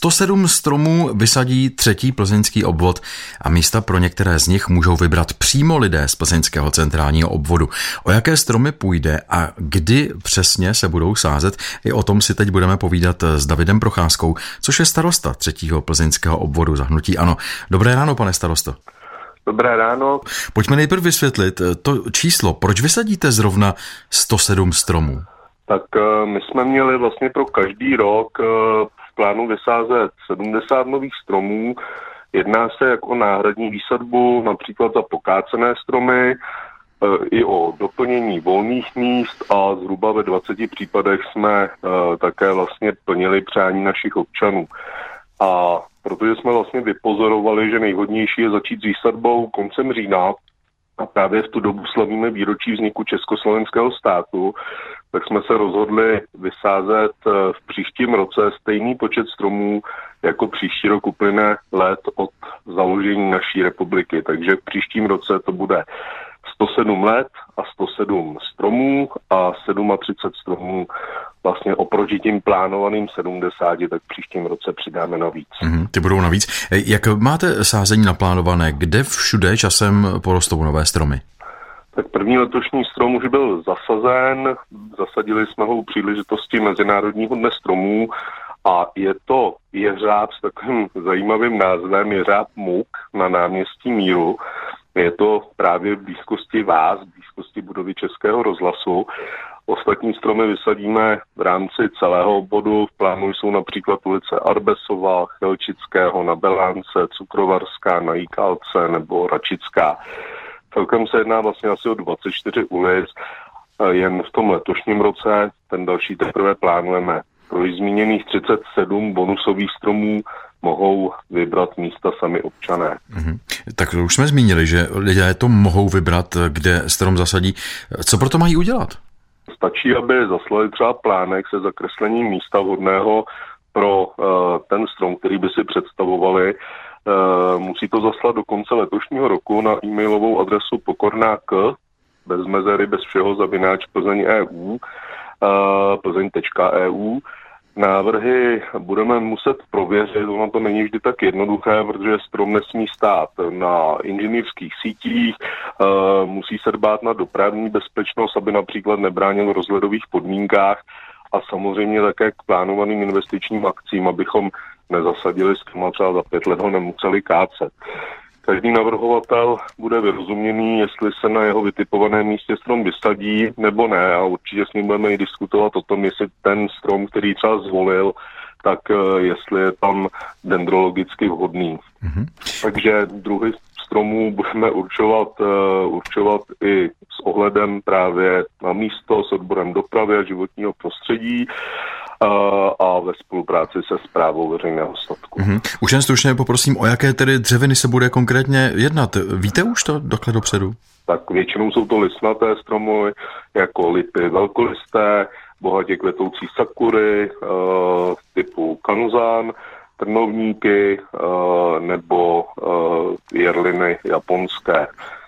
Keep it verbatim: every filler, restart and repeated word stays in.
sto sedm stromů vysadí třetí plzeňský obvod a místa pro některé z nich můžou vybrat přímo lidé z plzeňského centrálního obvodu. O jaké stromy půjde a kdy přesně se budou sázet, i o tom si teď budeme povídat s Davidem Procházkou, což je starosta třetího plzeňského obvodu za hnutí ANO. Dobré ráno, pane starosto. Dobré ráno. Pojďme nejprve vysvětlit to číslo. Proč vysadíte zrovna sto sedm stromů? Tak my jsme měli vlastně pro každý rok v plánu vysázet sedmdesát nových stromů. Jedná se jak o náhradní výsadbu, například za pokácené stromy, i o doplnění volných míst a zhruba ve dvaceti případech jsme také vlastně plnili přání našich občanů. A protože jsme vlastně vypozorovali, že nejvhodnější je začít s výsadbou koncem října, a právě v tu dobu slavíme výročí vzniku československého státu, tak jsme se rozhodli vysázet v příštím roce stejný počet stromů, jako příští rok uplyne let od založení naší republiky. Takže v příštím roce to bude sto sedm let a sto sedm stromů a třicet sedm stromů vlastně oproti tím plánovaným sedmdesáti, tak v příštím roce přidáme navíc. Mm, ty budou navíc. Jak máte sázení naplánované? Kde všude časem porostou nové stromy? Tak první letošní strom už byl zasazen, zasadili jsme ho u příležitosti Mezinárodního dne stromů a je to jeřáb s takovým zajímavým názvem jeřáb Muk na náměstí Míru. Je to právě v blízkosti vás, v blízkosti budovy Českého rozhlasu. Ostatní stromy vysadíme v rámci celého obvodu. V plánu jsou například ulice Arbesova, Chelčického, na Belánce, Cukrovarská, na Jíkálce nebo Račická. Celkem se jedná vlastně asi o dvacet čtyři ulic. Jen v tom letošním roce, ten další teprve plánujeme. Pro zmíněných třicet sedm bonusových stromů mohou vybrat místa sami občané. Mm-hmm. Tak to už jsme zmínili, že lidé to mohou vybrat, kde strom zasadí. Co proto mají udělat? Stačí, aby zaslali třeba plánek se zakreslením místa vhodného pro uh, ten strom, který by si představovali. Uh, musí to zaslat do konce letošního roku na e-mailovou adresu pokorná k, bez mezery, bez všeho, zavináč Plzeň E U, uh, plzeň tečka e u. Návrhy budeme muset prověřit, ono to není vždy tak jednoduché, protože strom nesmí stát na inženýrských sítích, e, musí se dbát na dopravní bezpečnost, aby například nebránil v rozhledových podmínkách a samozřejmě také k plánovaným investičním akcím, abychom nezasadili strom a třeba za pět let ho nemuseli kácet. Každý navrhovatel bude vyrozuměný, jestli se na jeho vytipovaném místě strom vysadí nebo ne, a určitě s ním budeme i diskutovat o tom, jestli ten strom, který třeba zvolil, tak jestli je tam dendrologicky vhodný. Mm-hmm. Takže druhy stromů budeme určovat, uh, určovat i s ohledem právě na místo, s odborem dopravy a životního prostředí a ve spolupráci se správou veřejného statku. Mm-hmm. Už jen stručně poprosím, o jaké tedy dřeviny se bude konkrétně jednat? Víte už to dokle dopředu? Tak většinou jsou to listnaté stromy, jako lipy velkolisté, bohatě kvetoucí sakury, e, typu kanzán, trnovníky e, nebo e, jerliny japonské.